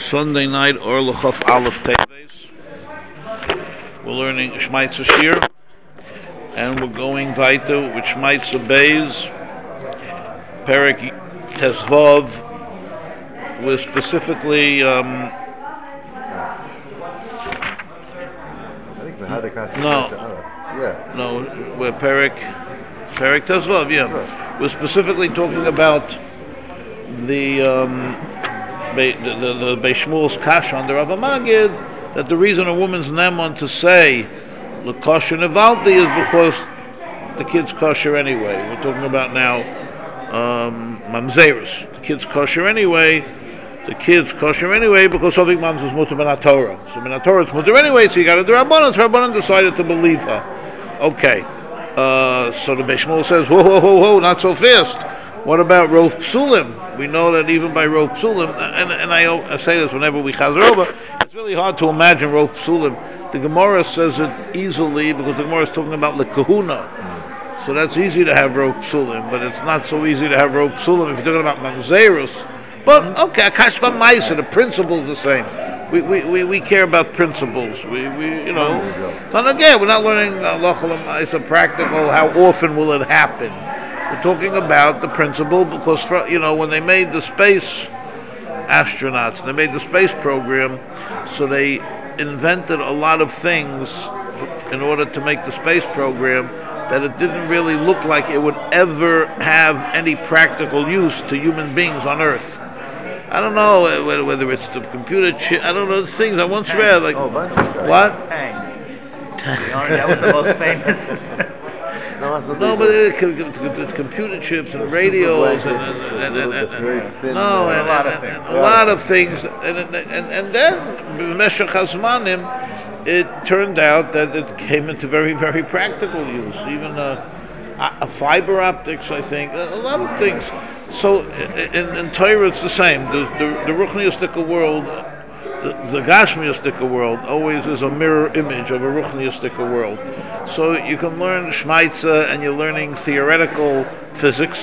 Sunday night, or Lechaf Aleph Teves. We're learning Shmaitza Shir, and we're going weiter with Shmaitza Beis, Perek Tesvav. We're specifically I think the Hadakah. No, we're Perek Tesvav. Yeah, we're specifically talking about the Beis Shmuel's kasha on the Rav Magid, that the reason a woman's neman to say l'kosher nevalti is because the kid's kosher anyway. We're talking about now mamzerus. The kid's kosher anyway. The kid's kosher anyway because Sovik Mams is mutar ben Torah. So ben Torah it's mutar anyway. So you got to do Rabbanan. So Rabbanan decided to believe her. Okay. So the Beis Shmuel says, whoa, not so fast. What about Rov Psulim? We know that even by Rov Psulim, and I say this whenever we chazer over, it's really hard to imagine Rov Psulim. The Gemara says it easily because the Gemara is talking about the kahuna. So that's easy to have Rov Psulim, but it's not so easy to have Rov Psulim if you're talking about mamzerus. But okay, Akashva Maisa, the principle is the same. We care about principles. We you know. And again, we're not learning it's a practical. How often will it happen? We're talking about the principle because when they made the space astronauts, they made the space program, so they invented a lot of things in order to make the space program that it didn't really look like it would ever have any practical use to human beings on Earth. I don't know whether it's the computer chip. I don't know the things I once read. Like what? Tang. That was the most famous. No, but it's computer chips and radios and a lot of things. And then Meshach Hazmanim, it turned out that it came into very, very practical use. Even a fiber optics, I think, a lot of things. So in Torah it's the same. The Ruchniistic world, the Gashmiistic world always is a mirror image of a Ruchniistic world. So you can learn Shmaitza and you're learning theoretical physics,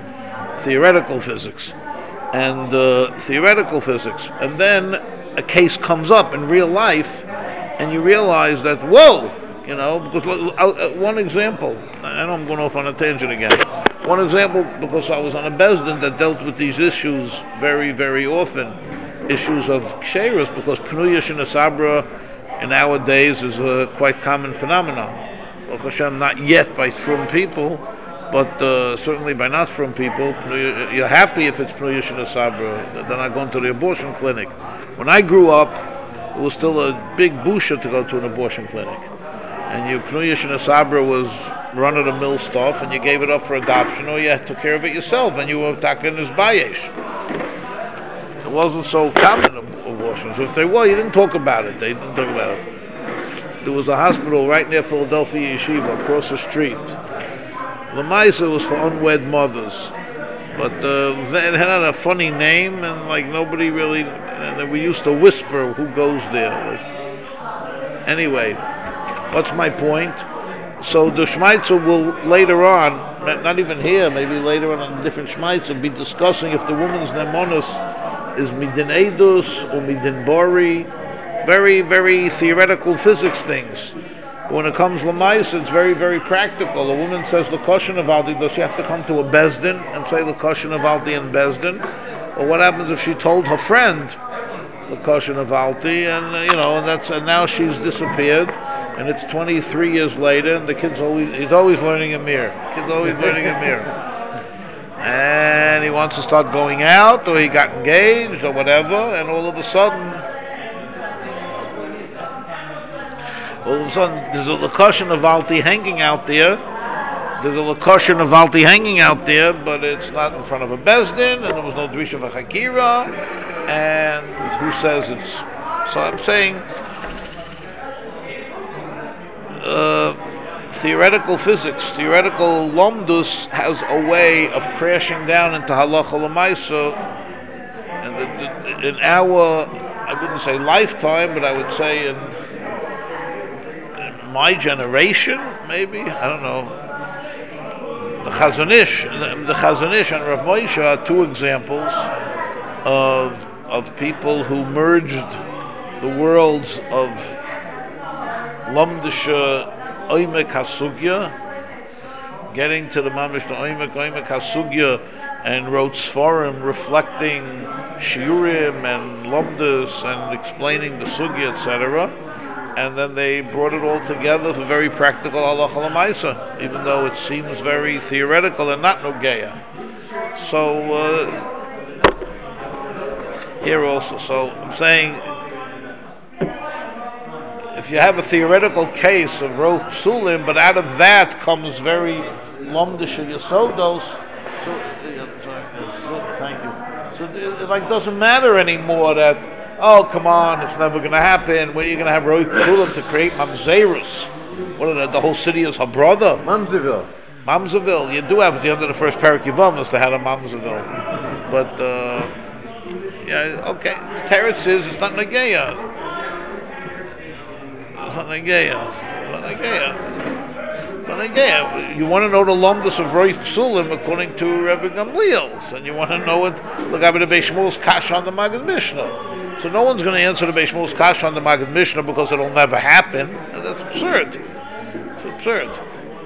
and then a case comes up in real life and you realize that, whoa, because one example, I know I'm going off on a tangent again. One example, because I was on a Bezdin that dealt with these issues very, very often, issues of ksheirus, because Pnuya Shina Sabra in our days is a quite common phenomenon. Baruch Hashem, not yet by frum people, but certainly by not frum people. You're happy if it's Pnuya Shina Sabra, they're not going to the abortion clinic. When I grew up, it was still a big busha to go to an abortion clinic. And your Pnuya Shina Sabra was run-of-the-mill stuff, and you gave it up for adoption, or you took care of it yourself, and you were taking this bayesh. It wasn't so common abortions. If they were, you didn't talk about it. They didn't talk about it. There was a hospital right near Philadelphia Yeshiva, across the street. Lamaisa was for unwed mothers, but it had a funny name, and like nobody really. And we used to whisper who goes there. Anyway. What's my point? So the Shmaitza will later on, not even here, maybe later on a different Shmaitza, be discussing if the woman's nemonis is midin edus or midin bori, very, very theoretical physics things. When it comes l'mais, it's very, very practical. A woman says l'kosher nevalti, does she have to come to a bezdin and say l'kosher nevalti in bezdin? Or what happens if she told her friend l'kosher nevalti, and and now she's disappeared? And it's 23 years later, and the he's always learning a mirror. And he wants to start going out, or he got engaged, or whatever, and all of a sudden, there's a l'kosher nevalti hanging out there. But it's not in front of a bezdin, and there was no drisha v'chakira, and who says it's... So I'm saying... theoretical physics, theoretical lomdus has a way of crashing down into halacha l'maisa, and in our, I wouldn't say lifetime, but I would say in my generation, maybe, I don't know. The Chazon Ish and Rav Moshe are two examples of of people who merged the worlds of Lamdisha Oimek HaSugya, getting to the Mamish the Oimek HaSugya, and wrote Sfarim reflecting Shiurim and Lamdus and explaining the Sugya, etc. And then they brought it all together for very practical halacha l'maisa, even though it seems very theoretical and not nogeya. So here also, so I'm saying, if you have a theoretical case of Rov Psulim, but out of that comes very Lomdish Yasodos, so thank you. So it like doesn't matter anymore that, oh, come on, it's never going to happen. Where are you going to have Rov Psulim to create Mamzerus? What are the whole city is her brother? Mamzaville. You do have at the end of the first parak Yivam is to have a Mamzaville. But, yeah, okay. The Teretz is, it's not Nageya. It's not Nageya. You want to know the Lomdus of Rov Psulim according to Rebbe Gamliel's, and you want to know it, look at the Beis Shmuel's Kasha on the Maggid Mishnah. So no one's going to answer the Beis Shmuel's Kasha on the Maggid Mishnah because it'll never happen. And that's absurd. It's absurd.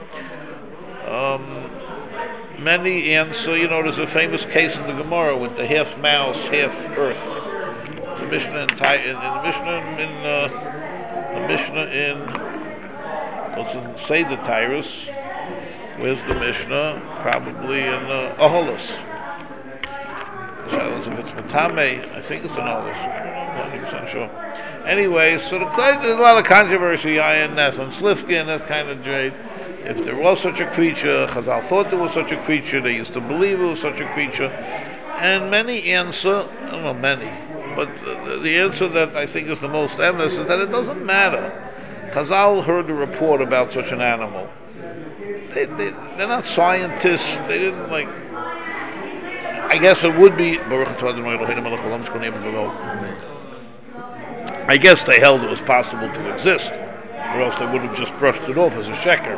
Many answer, there's a famous case in the Gemara with the half mouse, half earth. It's a Mishnah what's in Seder Tyrus. Where's the Mishnah? Probably in Oholus. If it's Matame, I think it's an Oholus. I'm not 100% sure. Anyway, so there's a lot of controversy on Ness and Slifkin, that kind of trade. If there was such a creature, Chazal thought there was such a creature, they used to believe it was such a creature, and many answer, I don't know many, but the answer that I think is the most evident is that it doesn't matter. Chazal heard a report about such an animal. They're not scientists, they didn't I guess it would be, I guess they held it was possible to exist, or else they would have just brushed it off as a sheker.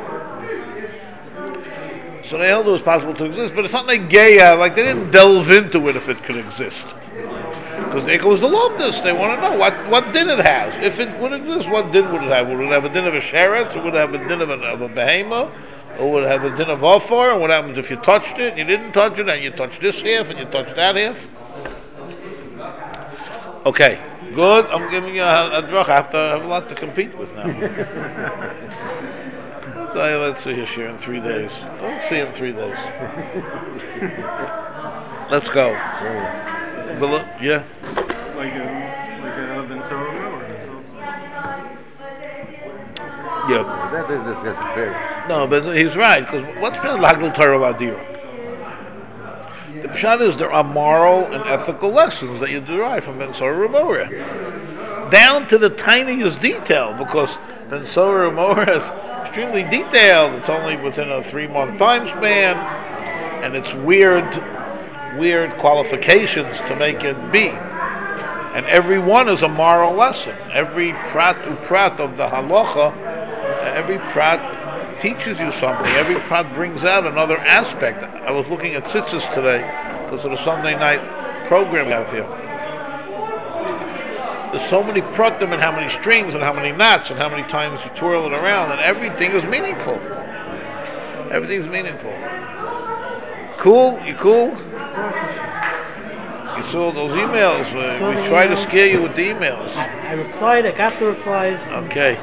So they held it was possible to exist, but it's not like Geya, they didn't delve into it if it could exist. Because there goes the Lomdus, they want to know what din it has. If it would exist, what din would it have? Would it have a din of a sheretz, or would it have a din of a behemoth, or would it have a din of offer? And what happens if you touched it, and you didn't touch it, and you touched this half, and you touched that half? Okay, good, I'm giving you a drach. I have a lot to compete with now. Let's see here, Shir, in 3 days. Let's see in 3 days. Let's go. Yeah. Yeah. No, but he's right, because what's been Lagdul Torah Ladira? The pshat is there are moral and ethical lessons that you derive from Ben Sorah Ramorah, down to the tiniest detail, because Ben Sorah Ramorah is extremely detailed. It's only within a 3-month time span, and it's weird qualifications to make it be. And every one is a moral lesson. Every prat uprat of the halacha, every prat teaches you something. Every prat brings out another aspect. I was looking at tzitzis today because of the Sunday night program we have here. There's so many pratim and how many strings and how many knots and how many times you twirl it around, and everything is meaningful. Everything's meaningful. Cool? You cool? You saw those emails. We tried to scare you with the emails. I replied. I got the replies. Okay.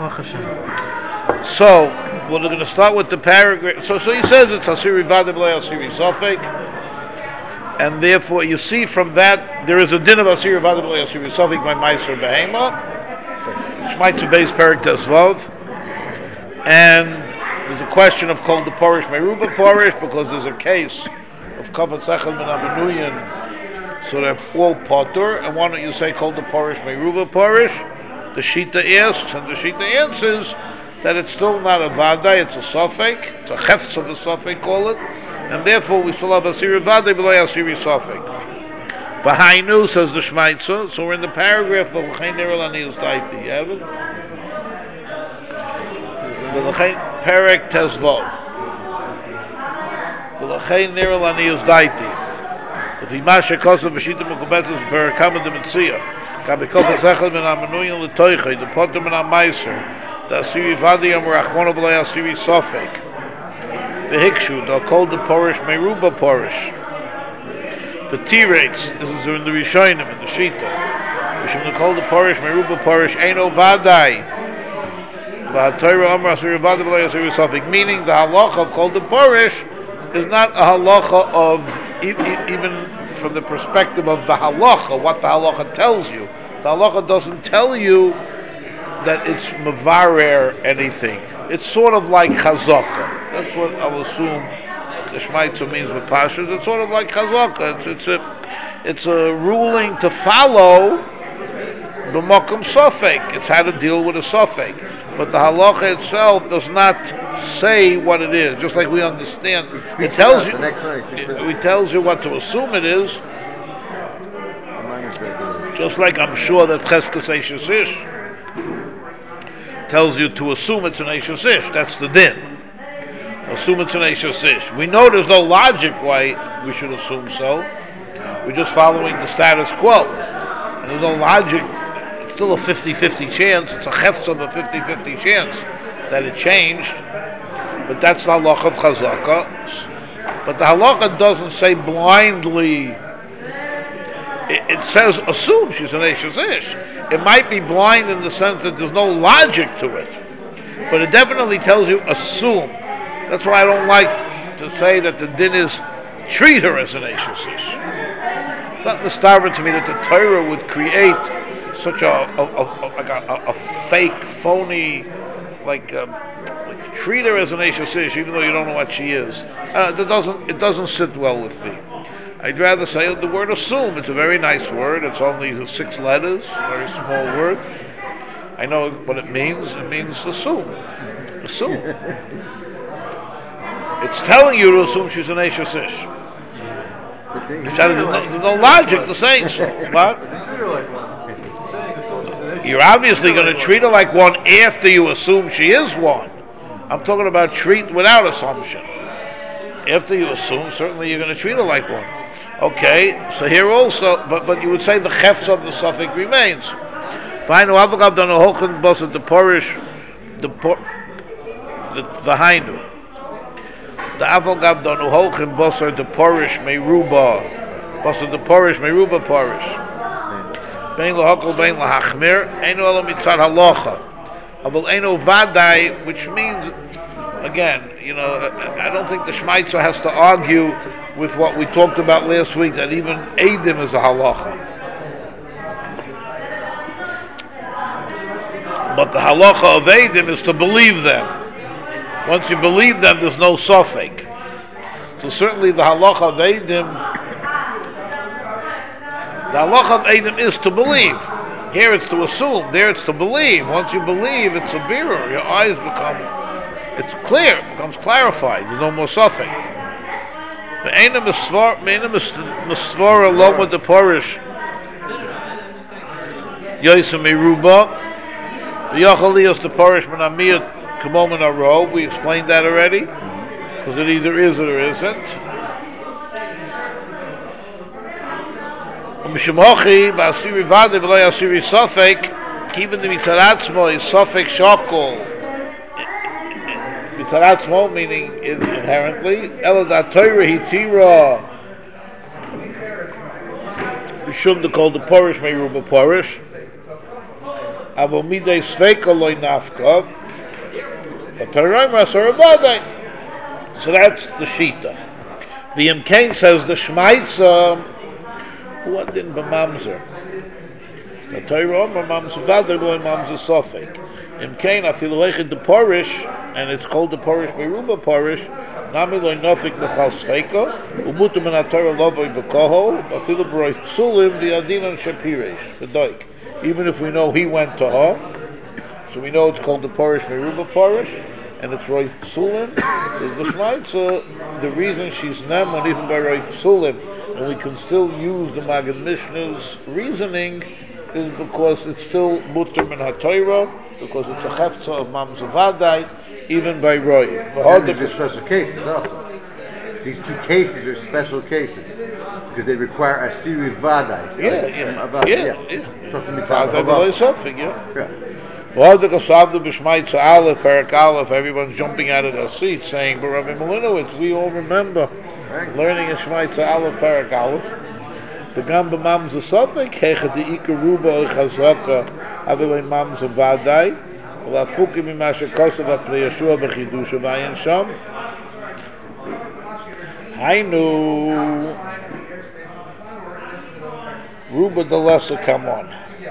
So, we're going to start with the paragraph. So he says it's Asiri Vadav Le Asiri Sofek. And therefore, you see from that, there is a din of Asiri Vadav Le Asiri Sofek by Meiser Behema. Shmaitzu Beis Perik Tesvav. And there's a question of Kol the Porish Meruba Porish, because there's a case of Kavat Echad Min Abenuyan. So they're all potter. And why don't you say Kol the Porish Meruba Porish? The Shita asks, and the Shita answers that it's still not a Vada, it's a Sofek. It's a Hefz of the Sofek, call it. And therefore we still have Asiri Vada, B'lay Asiri Sofek. V'hainu, says the Shmaitza. So we're in the paragraph of L'chein Nero L'Anius Daiti. You have it? The L'chein Perek Tezvov. The L'chein Nero L'Anius Daiti. If he masha kosa b'shita mukubetas perakama de mitzia, kabikofa zechel min ha'menuyin l'toiche, the potter min ha'meiser, the asiri vadi yom rachmon of lei asiri sofek, the hikshu, the kol de porish meruba porish, the T-rates, this is in the Rishonim, in the Shita, Mishum the kol de porish meruba porish, eino vadai, v'ha'toira amar asiri vadi v'lei asiri sofek, meaning the halacha of kol de porish is not a halacha of even from the perspective of the halacha, what the halacha tells you. The halacha doesn't tell you that it's mevarer anything. It's sort of like chazaka. That's what I'll assume the Shmaitza means with Pashas. It's sort of like chazaka. It's a ruling to follow the makom sofek. It's how to deal with a sofek. But the halacha itself does not say what it is. Just like we understand, it tells you. It tells you what to assume it is. Just like I'm sure that Cheskes Eishes Ish tells you to assume it's an Eishes Ish. That's the din. Assume it's an Eishes Ish. We know there's no logic why we should assume so. We're just following the status quo. And there's no logic. It's still a 50-50 chance. It's a hefz of a 50-50 chance that it changed. But that's the halacha of chazaka. But the halacha doesn't say blindly. It says assume she's an Eishes Ish. It might be blind in the sense that there's no logic to it. But it definitely tells you assume. That's why I don't like to say that the din is treat her as an Eishes Ish. It's not mistaken to me that the Torah would create such a fake, phony, like treat her as an Eishes Ish, even though you don't know what she is. It doesn't sit well with me. I'd rather say the word assume. It's a very nice word. It's only 6 letters, very small word. I know what it means. It means assume. Assume. It's telling you to assume she's an Eishes Ish. There's no logic to saying so. What? You're obviously going to treat her like one after you assume she is one. I'm talking about treat without assumption. After you assume, certainly you're going to treat her like one. Okay, so here also, but you would say the chefs of the suffix remains. The hainu. The avogab danu holchin bosar the porish meruba, bosar the porish meruba porish. Bein lahakol bein lahachmir. Einu ela mitzad halacha. Avol einu vadai, which means, again, I don't think the Shmaitzer has to argue with what we talked about last week, that even Eidim is a halacha. But the halacha of Eidim is to believe them. Once you believe them, there's no sofek. So certainly the halacha of Eidim is to believe. Here it's to assume, there it's to believe. Once you believe, it's a birur. Your eyes it's clear, it becomes clarified. There's no more suffering. But ain't a misvara along with the porish. Yosem meruba. The yachalias the porish menamiyat kamom in a row. We explained that already, because it either is or it isn't. Mishemochi ba'asiri vade v'lo yasiri sofek. Even the mitzaratzmo is sofek shakol. Mitzaratzmo meaning inherently. Eladat Torah hitira. We shouldn't have called the porish meruba porish. Avomidei sveka loy nafka. But Torah masar avadai. So that's the shita. The Imkain says the Shmaitza. What didn't b'mamzer? The Torah mamzer vadai loy mamzer sofek. Imkain afilu echid the porish, and it's called the porish meruba porish. Nami loy nafik b'chal sveka. Umutu min haTorah lovay b'kohol. Afilu b'roi tzulim the adinan shapiresh the doik. Even if we know he went to her, so we know it's called the porish meruba porish, and it's roi tzulim. Is the Shmaitza the reason she's neman even by roi tzulim, and we can still use the Maggid Mishnah's reasoning, is because it's still mutter min haTorah, because it's a hefza of mamzer vadai, even by roi. These are special cases also. These 2 cases are special cases. because they require a siri vadai. Yeah. So it's a Vada mitzvah. v'lo yisafik, yeah. Yeah. V'ada kasavdu b'shmaitza aleph, perak aleph, everyone's jumping out of their seats saying, but Rabbi Malinowitz, we all remember learning in Shmaitza aleph, perak aleph. The gamba mam's a safik, hecha the ikaruba or chazaka, avilei mam's a vadai, v'lafuki mimasha kosav apnei Yeshua b'chidusha v'ayin sham. Hainu Ruba the lesser come on.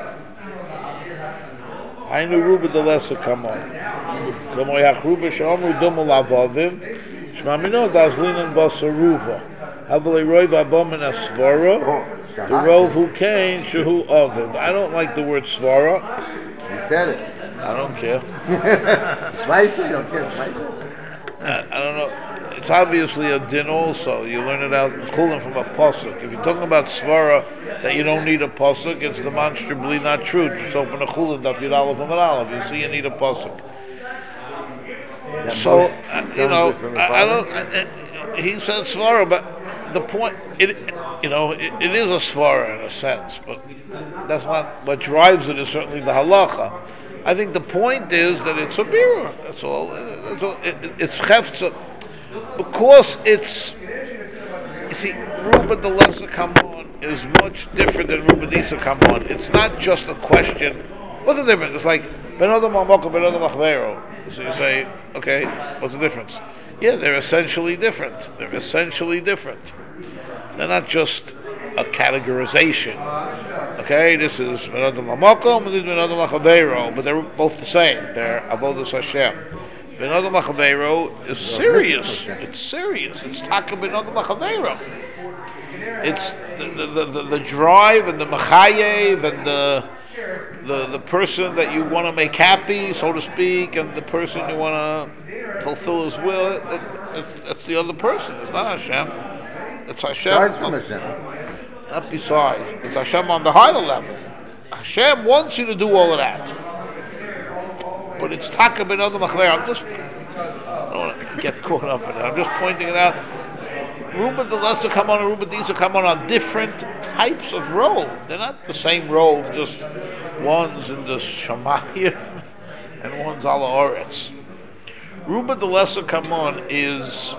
Hainu Ruba the lesser come on. Kamoyach Ruba Shamru Dumul Avavim Shmamino Dazlinan Basaruva Havali Roy Babam and Asvara the Rov who came Shehu Avim. I don't like the word Svara. You said it. I don't care. Shmaisa? You don't care Shmaisa? I don't know. It's obviously a din also. You learn it out Chullin from a pasuk. If you're talking about svara that you don't need a pasuk, it's demonstrably not true. Just open a Chullin daf Yud Aleph Amud Aleph. You see, you need a pasuk. So you know, I don't. He said svara, but the point, it is a svara in a sense, but that's not what drives it. Is certainly the halacha. I think the point is that it's a birur. That's all. It's chefza. Because it's, you see, Ruba the lesser Kamon is much different than Ruba the Isa Kamon. It's not just a question. What's the difference? It's like Ben Adam Amoko, Ben Adam Achvero. So you say, okay, what's the difference? Yeah, they're essentially different. They're not just a categorization. Okay, this is Ben Adam Amoko, and this is Ben Adam Achvero, but they're both the same. They're Avodas Hashem. Ben Adam Machavero is serious. It's serious. It's Taka Ben Adam Machavero. It's the drive and the machayev and the person that you want to make happy, so to speak, and the person you want to fulfill his will. It's the other person. It's not Hashem. It's Hashem. Not besides. It's Hashem on the higher level. Hashem wants you to do all of that. But it's Taka Ben Adam Achver. I don't want to get caught up in it. I'm just pointing it out. Ruba the lesser come on and Ruba the Isa come on different types of rove. They're not the same rove, just one's in the Shamayim and one's ala Oretz. Ruba the lesser come on is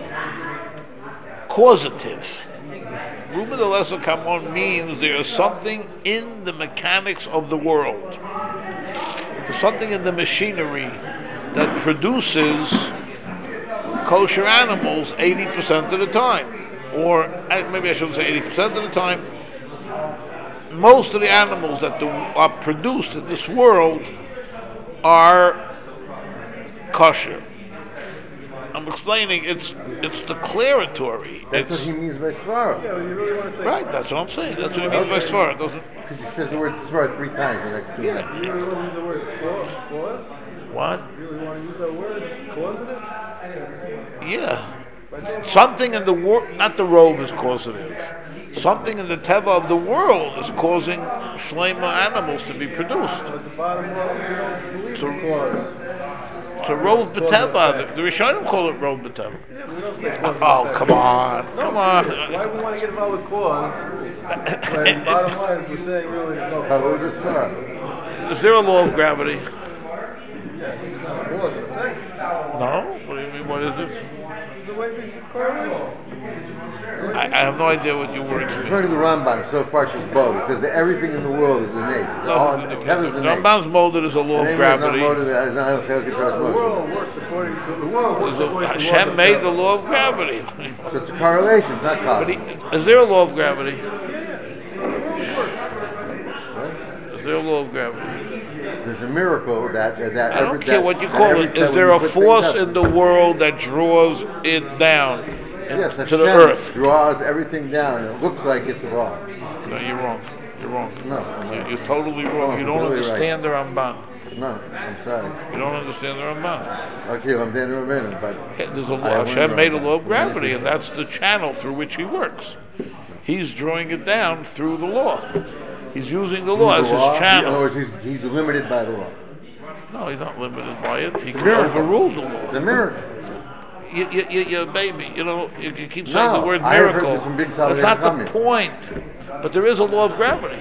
causative. Ruba the lesser come on means there is something in the mechanics of the world. There's something in the machinery that produces kosher animals 80% of the time. Or maybe I shouldn't say 80% of the time. Most of the animals that are produced in this world are kosher. I'm explaining it's declaratory. That's what he means by svara. Yeah, you really want to say. Right, that's what I'm saying. That's what he means by svara. Because he says the word svara 3 times in the next 2 minutes. You really want to use the word cause? What? You really want to use that word causative? Yeah. Something in the world, not the rove is causative. Something in the teva of the world is causing shlema animals to be produced. But the bottom line, you don't believe To- in cause. To rove b'teva, the Rishonim call it rove b'teva. Yeah, we don't say cause. Oh, come on, No, come on. Why we want to get involved with cause? When bottom line is we're saying really there's no Kavod cause. is svara. Is there a law of gravity? Yeah, it's not a cause, it's effect. No? What do you mean, what is it? It's the way things correlation. I have no idea what your words mean. Referring to the Rambam, so far she's both. It says that everything in the world is innate. Teva's innate. Rambam's molded as a law of gravity. The world works according to the world works according to Hashem made the law of gravity. So it's a correlation, it's not But cause. is there a law of gravity? Right? Is there a law of gravity? There's a miracle that I don't care what you call it. Is there a force in the world that draws it down Yes, to the Hashem earth? draws everything down. It looks like it's wrong. No, you're wrong. You're wrong. No, You're totally wrong. You don't completely understand the Ramban. no, I'm sorry. You don't understand the Ramban. Okay, I'm dead in a minute, but There's a I law. wouldn't Hashem know. made a law of gravity, and that's the channel through which he works. He's drawing it down through the law. He's using the law as the law, his in other channel. words, he's limited by the law. No, he's not limited by it. He It's a can miracle. overrule the It's law. a miracle. you're a baby. You keep saying the word I have heard miracle. this from big That's not the Talmudim point. But there is a law of gravity.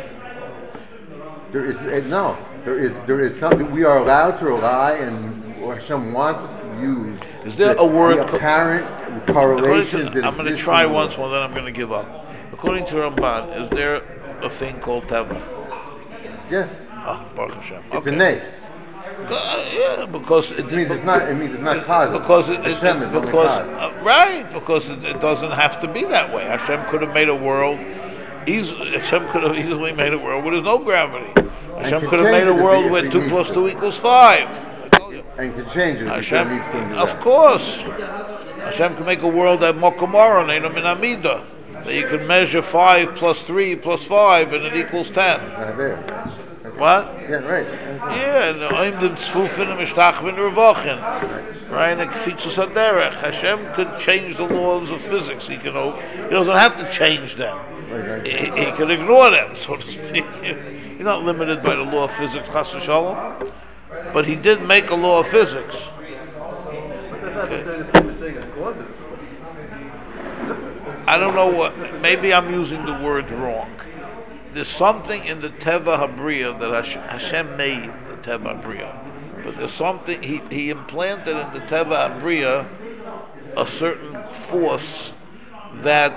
There is no. There is something we are allowed to rely and Hashem wants us to use. Is there a word? The apparent correlations that I'm going to exist try in the once world. more, then I'm going to give up. According to Ramban, is there a thing called teva? Yes, Baruch Hashem. it's Okay. a nace. Yeah, because It means it's not. It means it's not cosmic. Because Hashem is only because cosmic. right, because it doesn't have to be that way. Hashem could have made a world. Hashem could have easily made a world where there's no gravity. Hashem can could have change made a it world if where he 2 needs plus to. 2 equals 5. I tell you. And can change it if Hashem, Hashem needs to do of that. course, Hashem can make a world that Mokamara, Neina Min Amida, that you can measure 5 plus 3 plus 5 and it equals 10. Not there. What? Yeah, right. Yeah, and I'm the tzfufin and mishtachvin revochin. Right, and kfitzus haderech. Hashem could change the laws of physics. He doesn't have to change them. He can ignore them, so to speak. He's not limited by the law of physics, chas v'shalom. But he did make a law of physics. But that's not to say the same as saying it's causative. It's different. I don't know what. Maybe I'm using the word wrong. There's something in the Teva Habriya that Hashem made, the Teva Habriya. But there's something, he implanted in the Teva Habriya a certain force that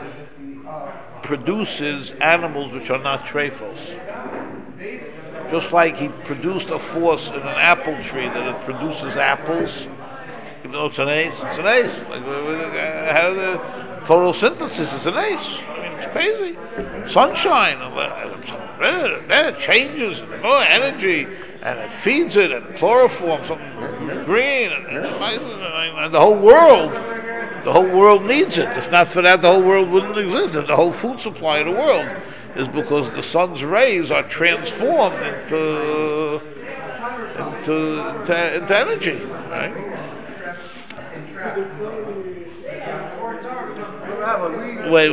produces animals which are not trephos. Just like he produced a force in an apple tree that it produces apples, even though it's an ace, it's an ace. Like, how the photosynthesis is an ace. I mean, it's crazy. Sunshine, it changes more energy, and it feeds it, and chloroform, something green, and the whole world needs it. If not for that, the whole world wouldn't exist. And the whole food supply of the world is because the sun's rays are transformed into energy, right? Wait.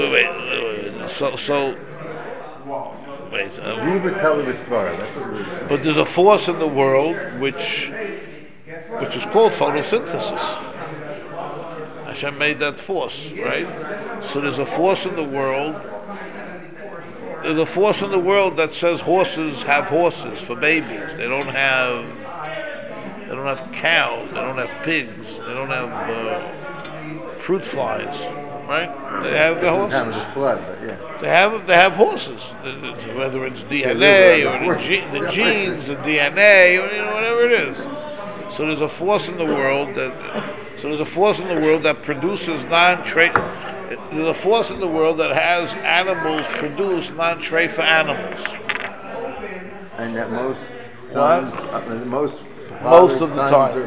Ruba Televishvara. That's what it is. But there's a force in the world which is called photosynthesis. Hashem made that force, right? So there's a force in the world. There's a force in the world that says horses have horses for babies. They don't have cows. They don't have pigs. They don't have fruit flies, right? They have the Time of horses. the flood, but yeah. They have horses, whether it's DNA or the genes, the DNA, or whatever it is. So there's a force in the world that produces there's a force in the world that has animals produce non-treifa animals. And that most sons, most Most of the time.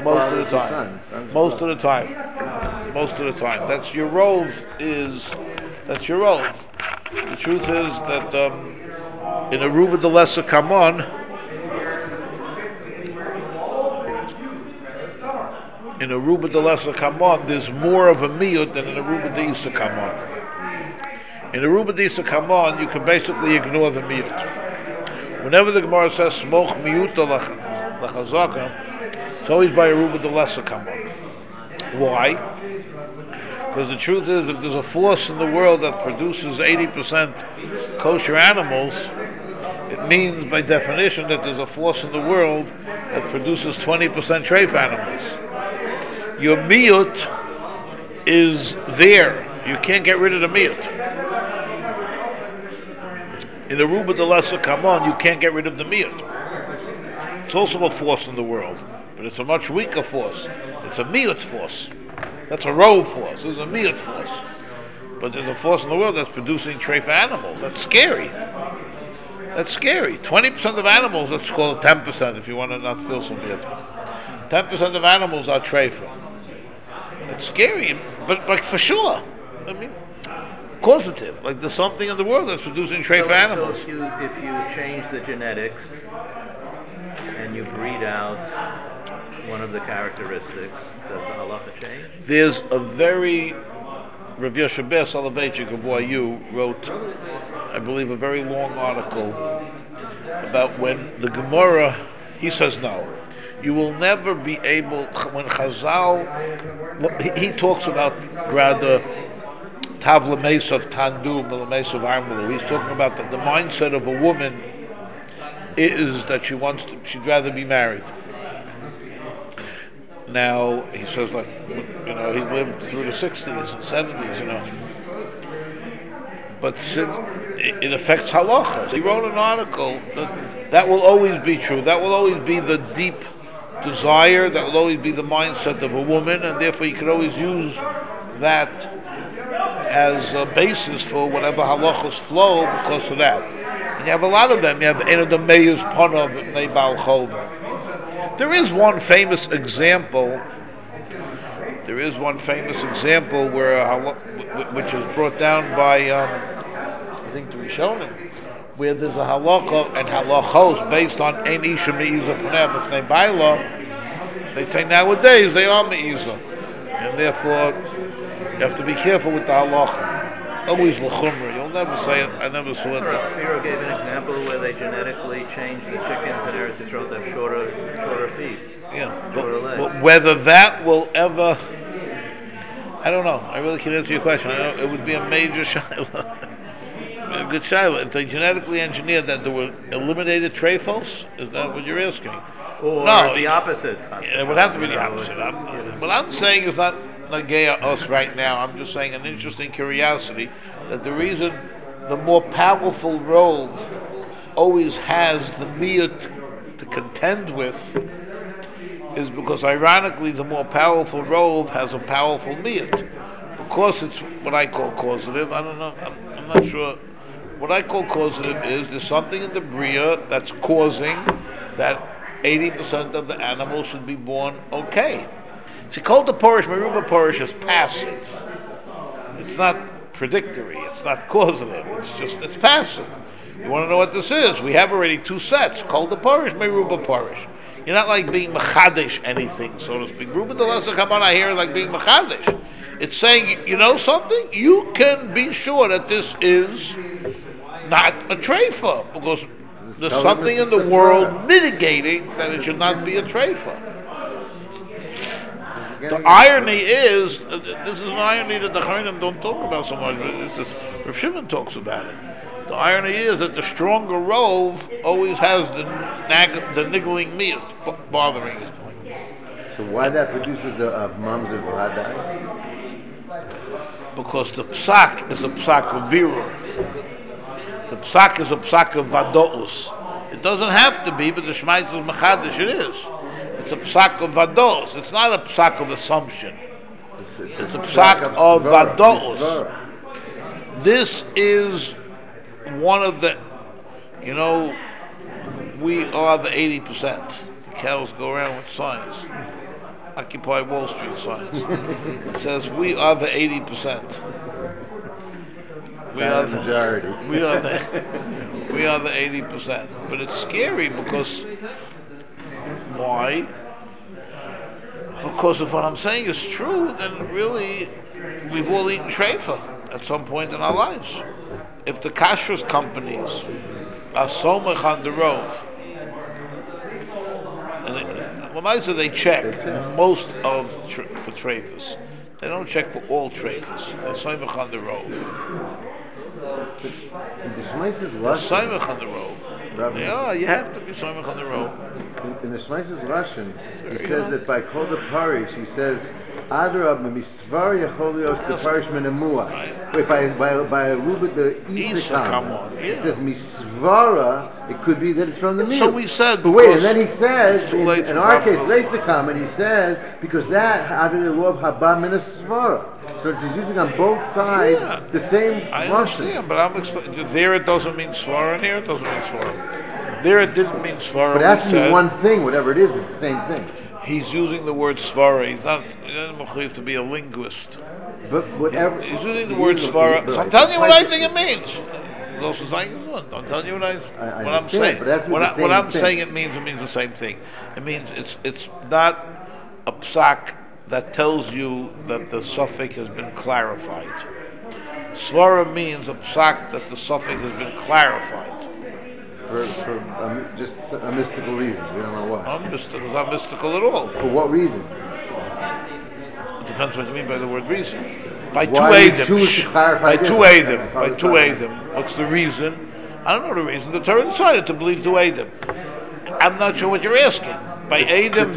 That's your role. That's your role. The truth is that in Aruba de Lesser Kamon, there's more of a miyut than in Aruba de Isa Kamon. In Aruba de Isa Kamon, you can basically ignore the miyut. Whenever the Gemara says smoch miyuta lachazaka, it's always by Aruba de Lesser Kamon. Why? Because the truth is, if there's a force in the world that produces 80% kosher animals, it means by definition that there's a force in the world that produces 20% treif animals. Your miyut is there. You can't get rid of the miyut. In Aruba de Lesser Kamon, you can't get rid of the miyut. It's also a force in the world, but it's a much weaker force. It's a miyut force. That's a rove force. There's a miyut force. But there's a force in the world that's producing treif animals. That's scary. 20% of animals, let's call it 10% if you want to not feel so weird. 10% of animals are treifa. It's scary, but for sure. I mean, causative. Like there's something in the world that's producing treifa animals. So if you change the genetics and you breed out one of the characteristics, does the halacha change? There's a very Rav Yoshe Ber Soloveitchik of YU wrote, I believe, a very long article about when the Gemara, he says no. You will never be able, when Chazal, he talks about Grada, Tavla Mesav Tandu, Mesav Armulu. He's talking about that the mindset of a woman is that she'd rather be married. Now, he says, like, he lived through the 60s and 70s, But it affects halacha. He wrote an article that will always be true. That will always be the deep desire. That will always be the mindset of a woman, and therefore you can always use that as a basis for whatever halachas flow because of that. And you have a lot of them. You have Enodam Meir's Panov Nebal Chol. There is one famous example. Where which is brought down by I think the Rishonim, where there's a halacha and halachos based on ein isha me'iza panem. If they buy law, they say nowadays they are me'iza, and therefore you have to be careful with the halacha. Always l'chumra. You'll never say it. I never saw it. Spiro gave an example where they genetically changed the chickens in Eretz Yisrael to have shorter feet. Yeah, but whether that will ever, I don't know. I really can't answer your question. I know it would be a major shiloh, a good shiloh. If they genetically engineered that there were eliminated trephos, is that what you're asking? Or no, the opposite. It would have to be the opposite. What I'm saying is not Nagea us right now. I'm just saying an interesting curiosity that the reason the more powerful rove always has the miyut to contend with is because ironically the more powerful rove has a powerful miyut. Because it's what I call causative. I don't know. I'm not sure. What I call causative is there's something in the bria that's causing that 80% of the animals should be born okay. See, called the porish, Meruba porish is passive. It's not predictory. It's not causative. It's passive. You want to know what this is? We have already two sets. Called the porish, Meruba porish. You're not like being machadish anything, so to speak. Ruba de Lesa Kabbalah here is like being machadish. It's saying, you know something? You can be sure that this is not a treifa, because there's something in the world mitigating that it should not be a treifa. The irony is, this is an irony that the Chayim don't talk about so much, but it's just, Rav Shimon talks about it. The irony is that the stronger rove always has the niggling miyut bothering it. So why that produces a mamzer v'hadai? Because the psak is a psak of birur. The psak is a psak of vados. It doesn't have to be, but the Shemaitz is machadish, it is. It's a psak of vados. It's not a psak of assumption. It's a psak of vados. This is one of the, we are the 80%. The cows go around with signs. Occupy Wall Street signs. It says we are the 80%. We are the majority. We are the 80%. But it's scary because why? Because if what I'm saying is true, then really we've all eaten treifa at some point in our lives. If the kashrus companies are so much on the road, and they check most of for treifas. They don't check for all treifas. They're soymach on the road. The Shmais is They're Russian. soymach on the road. Yeah, you have to be soymach on the road. In the Shmais is Russian, he says that by Kol the Parish, he says, Adrab misvar yacholios the Parish menamua. Wait, by Ruba the Isakam. He says misvara. It could be that it's from the meal. So we said. But wait, and then he says, in our case, problem. Leitzakam, and he says because that having the rov haba min svara. So it's using on both sides the same. I understand, but I'm explaining. There it doesn't mean svara, and here it doesn't mean svara. There it didn't mean svara. But it has to be one thing, whatever it is, it's the same thing. He's using the word svara. He doesn't have to be a linguist. But whatever. He's using the word svara. So I'm telling you what I think it means. I'm telling you what I'm saying. What I'm saying it means the same thing. It means it's not a psak that tells you that the suffix has been clarified. Svara means a psak that the suffix has been clarified. for just a mystical reason. We don't know why. It's not mystical at all. For what reason? It depends what you mean by the word reason. By Why two you choose to Adam. clarify By this? two Adam. Okay, By two Adam. What's the reason? I don't know the reason. The Torah decided to believe two Adam. I'm not sure what you're asking. By Adam,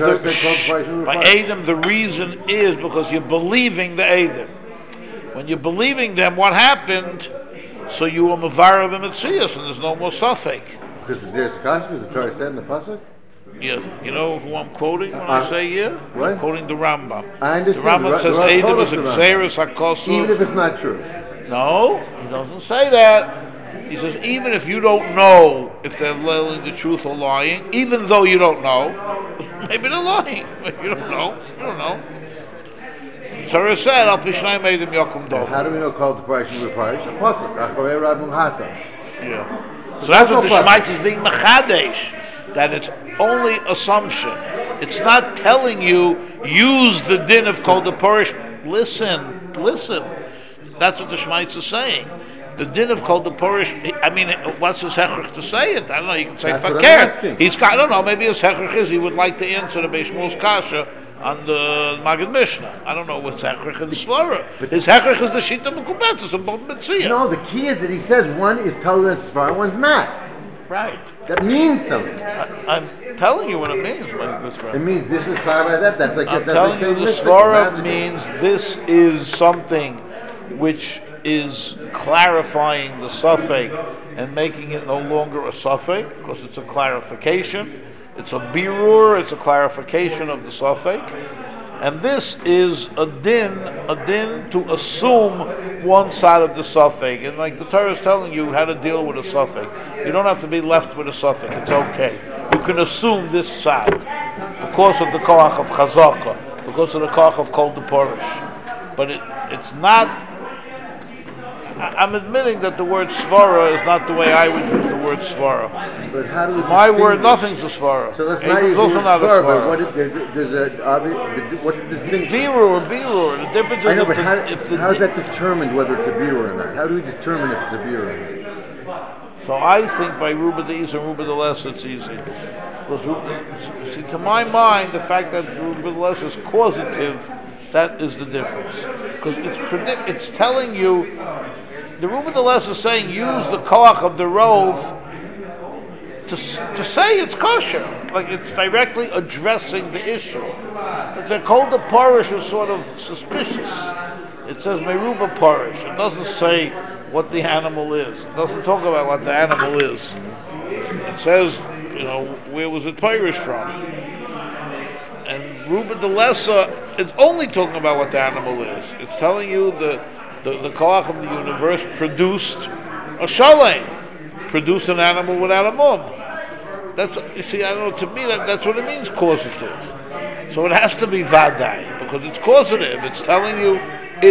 the reason is because you're believing the Adam. When you're believing them, what happened? So you were Mavara them at Siyas, and there's no more suffix. Because the Torah said in the pasuk. Yes, you know who I'm quoting when I say yeah? What? I'm quoting the Rambam. I understand. The Rambam says Adam is a Xeris HaKosov. Even if it's not true. No, he doesn't say that. He says even if you don't know if they're telling the truth or lying, even though you don't know, maybe they're lying. You don't know. You don't know. Torah said, Al Pishnai made them Yokum Dov. How do we know called the Parish and the Parish? A pasuk. Acharei Rabim Hatas. Yeah. So that's what the Shemaitz is being mechadesh. That it's only assumption. It's not telling you use the din of Kol Parish. Listen. That's what the Shemaitz is saying. The din of Kol Parish. I mean, what's his hechrich to say it? I don't know. You can say fakir. He's got. I don't know. Maybe his hechrich is he would like to answer the Beis Shmuel's kasha on the Maggid Mishnah. I don't know what's hechrich and svara. His hechrich is the shita mekubetzes and both mitzvah. No, the key is that he says one is tolerant svara, one's not. Right. That means something. I'm telling you what it means, my good friend. It means this is clarified that. That's like I'm that's telling like you, the svara means this is something which is clarifying the suffix and making it no longer a suffix because it's a clarification. It's a birur. It's a clarification of the suffix. And this is a din to assume one side of the suffix. And like the Torah is telling you how to deal with a suffix. You don't have to be left with a suffix. It's okay. You can assume this side because of the koach of chazaka, because of the koach of kol deporish. But it's not. I'm admitting that the word svara is not the way I would use the word svara. But how do we My word, nothing's a svara. So let's not use the word svara, but what's the distinction? Birur. The difference I know, but how is that determined whether it's a birur or not? How do we determine if it's a birur or not? So I think by Ruba the East and Ruba the Less it's easy. Because see, to my mind, the fact that Ruba the Less is causative, that is the difference. Because it's telling you. The Ruba the Less is saying use the koach of the rove to say it's kosher. Like it's directly addressing the issue. But the Kol Parish is sort of suspicious. It says Meruba Parish. It doesn't say what the animal is. It doesn't talk about what the animal is. It says, where was it Parish from? And Ruba the Lesser, it's only talking about what the animal is. It's telling you the koach of the universe produced a shalem, produced an animal without a mum. That's, you see, I don't know, to me that's what it means, causative. So it has to be vadai, because it's causative. It's telling you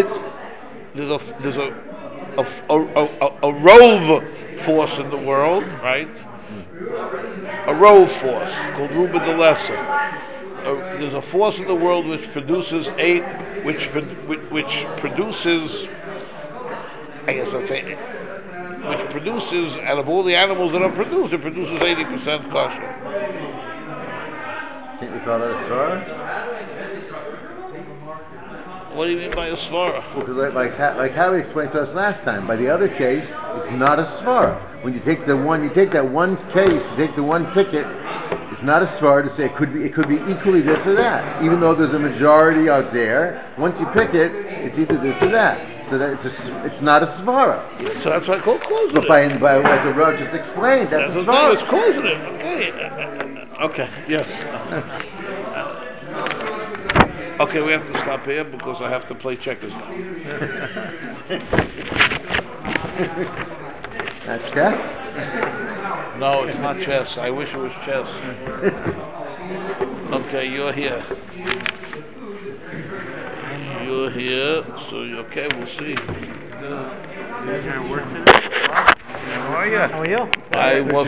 there's a rove force in the world, right? A rove force called Ruba the Lesser. There's a force in the world which produces which produces, out of all the animals that are produced, it produces 80% kosher. Can't we call that a svara? What do you mean by a svara? Well, because like Harry explained to us last time, by the other case, it's not a svara. When you take that one case, you take the one ticket, it's not a svara to say it could be equally this or that. Even though there's a majority out there, once you pick it, it's either this or that. So that it's not a svara. So that's why I call it causative. But by what the Rav just explained, that's a svara. It's causative. Okay. Yes. Okay, we have to stop here because I have to play checkers now. Not chess? No, it's not chess. I wish it was chess. Okay, you're here. You're here, so okay, we'll see. You guys are working today? How are you? I was